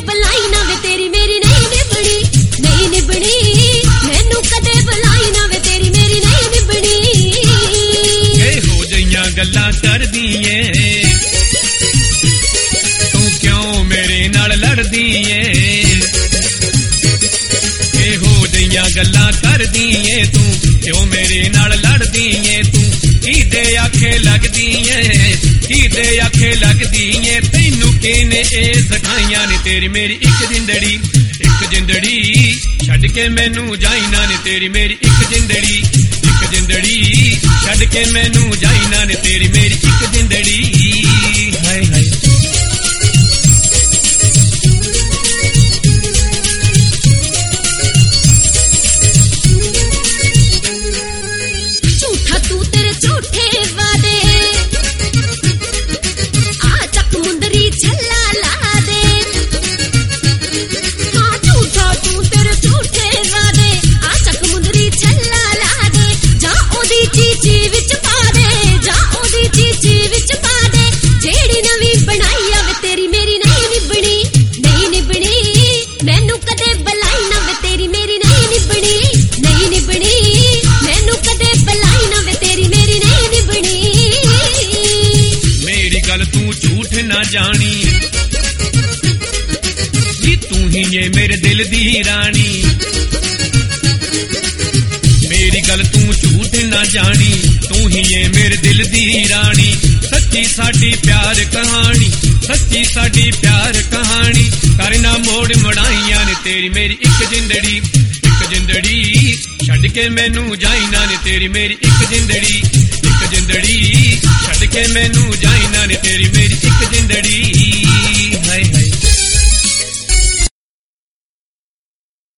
ਬੁਲਾਈ ਨਾ ਵੇ ਤੇਰੀ ਮੇਰੀ ਨਹੀਂ ਨਿਭਣੀ, ਨਹੀਂ ਨਿਭਣੀ। ਮੈਨੂੰ ਕਦੇ ਬੁਲਾਈ ਨਾ ਵੇ ਤੇਰੀ ਮੇਰੀ ਨਹੀਂ ਨਿਭਣੀ। ਇਹੋ ਜਿਹੀਆਂ ਗੱਲਾਂ ਕਰਦੀ ਏ ਤੂੰ ਕਿਉਂ ਮੇਰੇ ਨਾਲ ਲੜਦੀ ਏ, ਇਹੋ ਜਿਹੀਆਂ ਗੱਲਾਂ ਕਰਦੀ ਏ ਤੂੰ ਕਿਉਂ ਮੇਰੇ ਨਾਲ ਲੜਦੀ ਏ। ਤੂੰ ਕਿਹਦੇ ਆਖੇ ਲੱਗਦੀ ਏ, ਕਿਹਦੇ ਆਖੇ ਲੱਗਦੀ ਏ। ਤੈਨੂੰ ਕਿਹਨੇ ਇਹ ਸਿਖਾਈਆਂ ਨੇ ਤੇਰੀ ਮੇਰੀ ਇੱਕ ਜਿੰਦੜੀ, ਇੱਕ ਜਿੰਦੜੀ ਛੱਡ ਕੇ ਮੈਨੂੰ ਜਾਈ ਨਾ ਨੇ ਤੇਰੀ ਮੇਰੀ ਇੱਕ ਜਿੰਦੜੀ, ਇੱਕ ਜਿੰਦੜੀ ਛੱਡ ਕੇ ਮੈਨੂੰ ਜਾਈ ਨਾ ਨੇ ਤੇਰੀ ਮੇਰੀ ਇੱਕ ਜਿੰਦੜੀ। ਹਾਏ ਹਾਏ ਝੂਠਾ ਤੂੰ ਤੇਰੇ ਝੂਠੇ ਵਾਦੇ, ਆ ਚੱਕ ਮੁੰਦਰੀ ਛੱਲਾ ਲਾ ਦੇ। ਹਾਂ ਝੂਠਾ ਤੂੰ ਤੇਰੇ ਝੂਠੇ ਵਾਦੇ, ਆ ਚੱਕ ਮੁੰਦਰੀ ਛੱਲਾ ਲਾ ਦੇ। ਜਾਂ ਉਹਦੀ ਚੀਚੀ ਵਿੱਚ ਪਾ ਦੇ, ਜਾਂ ਉਹਦੀ ਚੀਚੀ ਵਿੱਚ ਪਾ ਦੇ। ਜਿਹੜੀ ਨਵੀਂ ਬਣਾਈ ਆਵੇ ਤੇਰੀ ਮੇਰੀ ਨਹੀਂ ਨਿਭਣੀ, ਨਹੀਂ ਨਿਭਣੀ। ਮੈਨੂੰ ਕਦੇ ਬੁਲਾਈ ਨਾ ਵੇ ਤੇਰੀ ਮੇਰੀ ਨਹੀਂ ਨਿਭਣੀ, ਨਹੀਂ ਨਿਭਣੀ। ਮੈਨੂੰ ਕਦੇ ਬੁਲਾਈ ਨਾ ਵੇ ਤੇਰੀ ਮੇਰੀ ਨਹੀਂ ਨਿਭਣੀ। ਮੇਰੀ ਗੱਲ ਤੂੰ ਝੂਠ ਨਾ ਜਾਣੀ ਜੀ, ਤੂੰ ਹੀ ਏ ਮੇਰੇ ਦਿਲ ਦੀ ਰਾਣੀ। ਮੇਰੀ ਗੱਲ ਤੂੰ ਝੂਠ ਨਾ ਜਾਣੀ, ਤੂੰ ਹੀ ਏ ਮੇਰੇ ਦਿਲ ਦੀ ਰਾਣੀ। ਸੱਚੀ ਸਾਡੀ ਪਿਆਰ ਕਹਾਣੀ, ਸੱਚੀ ਸਾਡੀ ਪਿਆਰ ਕਹਾਣੀ। ਕਰਨਾ ਮੋੜ ਮੜਾਈਆਂ ਨੇ ਤੇਰੀ ਮੇਰੀ ਇੱਕ ਜਿੰਦੜੀ, ਇੱਕ ਜਿੰਦੜੀ ਛੱਡ ਕੇ ਮੈਨੂੰ ਜਾਈ ਨਾ ਨੇ ਤੇਰੀ ਮੇਰੀ ਇੱਕ ਜਿੰਦੜੀ, ਇੱਕ ਜਿੰਦੜੀ ਛੱਡ ਕੇ ਮੈਨੂੰ ਜਾਈ ਨਾ ਨੇ ਤੇਰੀ ਮੇਰੀ ਇੱਕ ਜਿੰਦੜੀ। ਹਾਏ ਹਾਏ